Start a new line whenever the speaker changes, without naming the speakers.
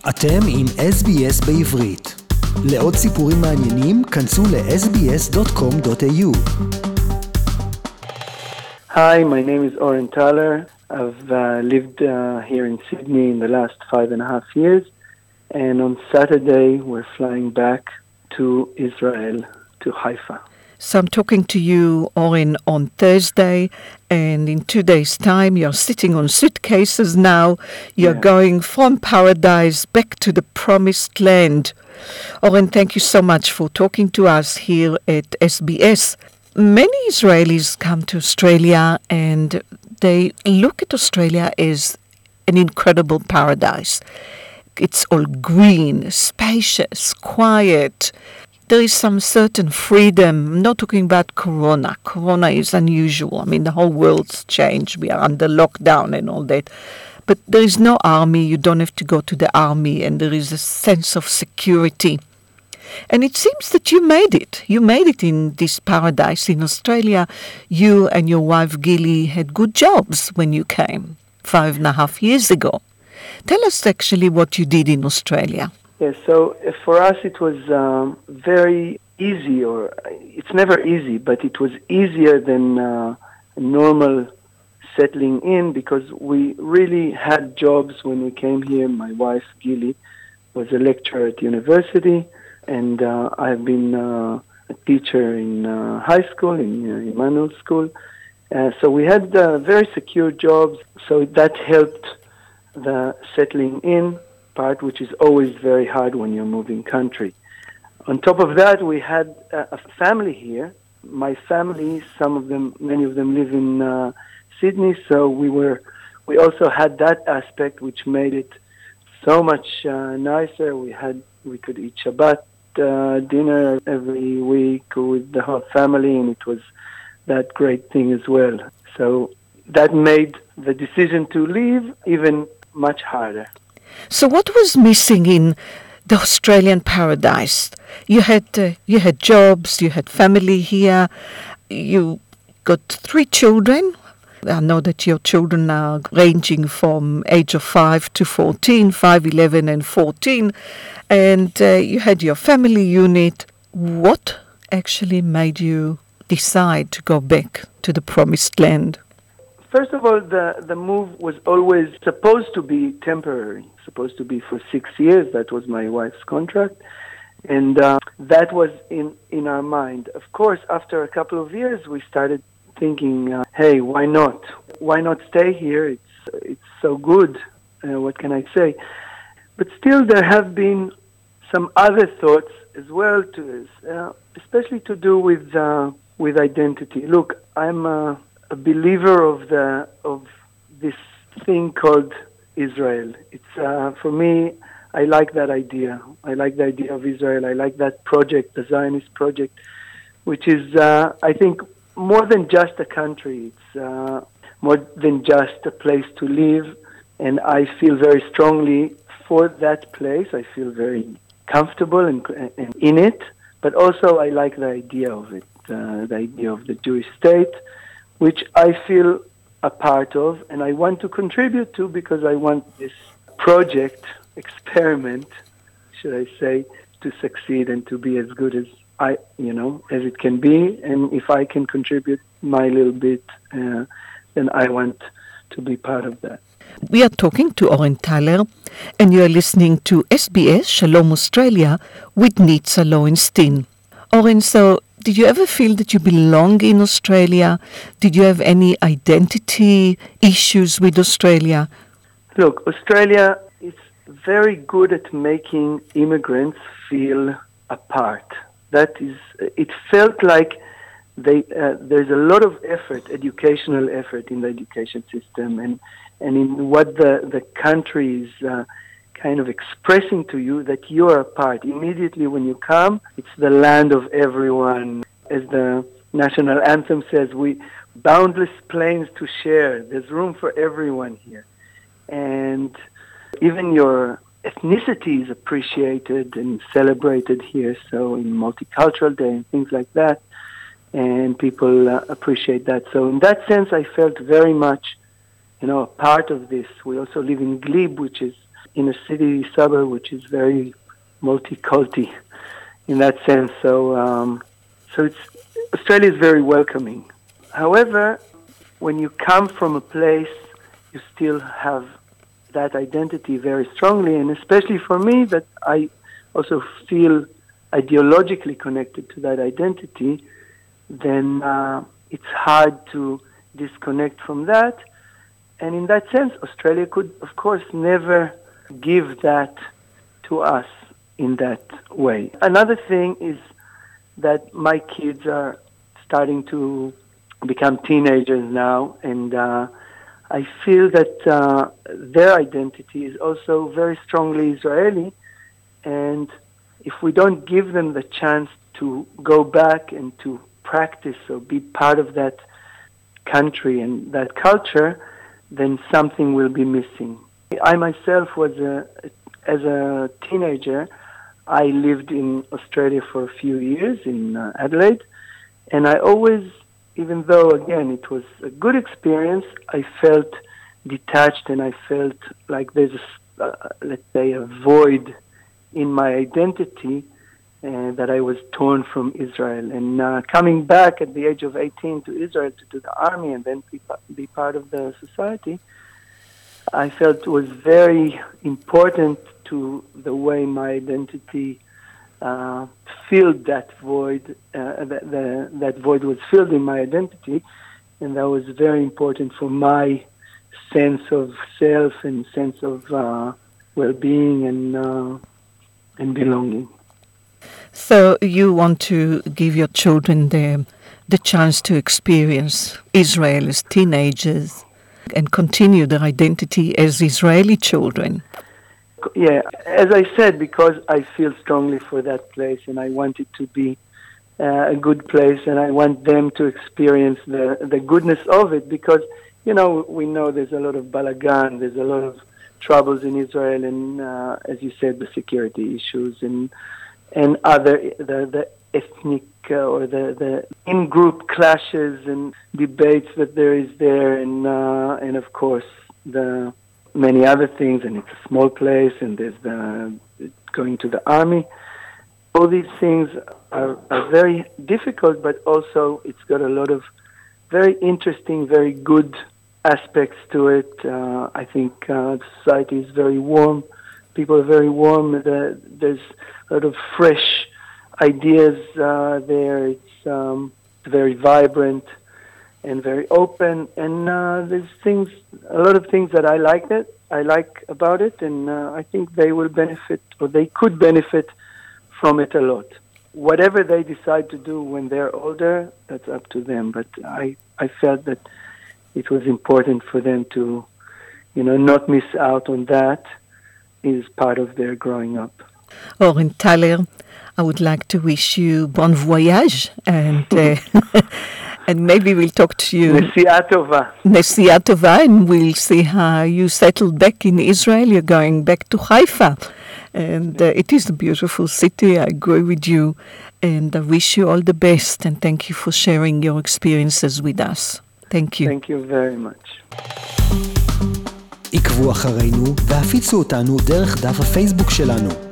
אתם עם SBS בעברית. לעוד סיפורים מעניינים, כנסו ל-sbs.com.au.
Hi, my name is Oren Thaler. I've lived here in Sydney in the last 5.5 years. And on Saturday, we're flying back to Israel, to Haifa.
So I'm talking to you, Oren, on Thursday, and in 2 days' time, you're sitting on suitcases now. You're going from paradise back to the promised land. Oren, thank you so much for talking to us here at SBS. Many Israelis come to Australia and they look at Australia as an incredible paradise. It's all green, spacious, quiet. There is some certain freedom. I'm not talking about Corona. Corona is unusual. I mean, the whole world's changed. We are under lockdown and all that. But there is no army. You don't have to go to the army. And there is a sense of security. And it seems that you made it. You made it in this paradise in Australia. You and your wife, Gili, had good jobs when you came 5.5 years ago. Tell us actually what you did in Australia.
Yes, so for us it was very easy, or it's never easy, but it was easier than normal settling in because we really had jobs when we came here. My wife, Gili, was a lecturer at university, and I've been a teacher in high school, in Emmanuel School. So we had very secure jobs, so that helped the settling in part, which is always very hard when you're moving country. On top of that, we had a family here. My family, many of them live in Sydney, so we also had that aspect, which made it so much nicer. We could eat Shabbat dinner every week with the whole family, and it was that great thing as well. So that made the decision to leave even much harder.
So what was missing in the Australian paradise? You had jobs, you had family here, you got 3 children. I know that your children are ranging from age of 5 to 14, 5, 11 and 14, and you had your family unit. What actually made you decide to go back to the promised land?
First of all, the move was always supposed to be temporary, supposed to be for 6 years. That was my wife's contract. And that was in our mind. Of course, after a couple of years, we started thinking, hey, why not? Why not stay here? It's so good. What can I say? But still, there have been some other thoughts as well, especially to do with identity. Look, I'm a believer of this thing called Israel. It's for me, I like that idea. I like the idea of Israel. I like that project, the Zionist project, which is, I think, more than just a country. It's more than just a place to live, and I feel very strongly for that place. I feel very comfortable and in it, but also I like the idea of it, the idea of the Jewish state, which I feel a part of, and I want to contribute to because I want this project, experiment, should I say, to succeed and to be as good as as it can be. And if I can contribute my little bit, then I want to be part of that.
We are talking to Oren Thaler, and you are listening to SBS Shalom Australia with Nitza Lowenstein. Oren, so did you ever feel that you belong in Australia? Did you have any identity issues with Australia?
Look, Australia is very good at making immigrants feel apart. It felt like there's a lot of effort, educational effort in the education system and in what the country is kind of expressing to you that you are a part. Immediately when you come, it's the land of everyone. As the national anthem says, we boundless plains to share. There's room for everyone here. And even your ethnicity is appreciated and celebrated here. So in Multicultural Day and things like that, and people appreciate that. So in that sense, I felt very much, a part of this. We also live in Glebe, which is in a city suburb which is very multiculti in that sense. So Australia is very welcoming. However, when you come from a place, you still have that identity very strongly, and especially for me, that I also feel ideologically connected to that identity, then it's hard to disconnect from that. And in that sense, Australia could, of course, never give that to us in that way. Another thing is that my kids are starting to become teenagers now, and I feel that their identity is also very strongly Israeli, and if we don't give them the chance to go back and to practice or be part of that country and that culture, then something will be missing. I myself was as a teenager, I lived in Australia for a few years in Adelaide, and I always, even though again it was a good experience, I felt detached and I felt like there's let's say a void in my identity that I was torn from Israel. And coming back at the age of 18 to Israel to do the army and then be part of the society, I felt it was very important to the way my identity filled that void. That void was filled in my identity, and that was very important for my sense of self and sense of well-being and belonging.
So you want to give your children the chance to experience Israel as teenagers and continue their identity as Israeli children.
Yeah, as I said, because I feel strongly for that place and I want it to be a good place and I want them to experience the goodness of it, because, you know, we know there's a lot of balagan, there's a lot of troubles in Israel, and as you said, the security issues and other the ethnic or the in-group clashes and debates that there is there, and of course the many other things. And it's a small place, and there's the going to the army. All these things are very difficult, but also it's got a lot of very interesting, very good aspects to it. I think society is very warm. People are very warm. There's a lot of fresh ideas there. It's very vibrant and very open. And there's a lot of things that I like about it, and I think they will benefit, or they could benefit from it a lot. Whatever they decide to do when they're older, that's up to them. But I felt that it was important for them to, not miss out on that. Is part of their growing up.
Oren Thaler, I would like to wish you bon voyage, and and maybe we'll talk to you.
Nesi'a tova.
Nesi'a tova, and we'll see how you settled back in Israel. You're going back to Haifa, and it is a beautiful city. I agree with you, and I wish you all the best, and thank you for sharing your experiences with us. Thank you.
Thank you very much.
עקבו אחרינו והפיצו אותנו דרך דף הפייסבוק שלנו.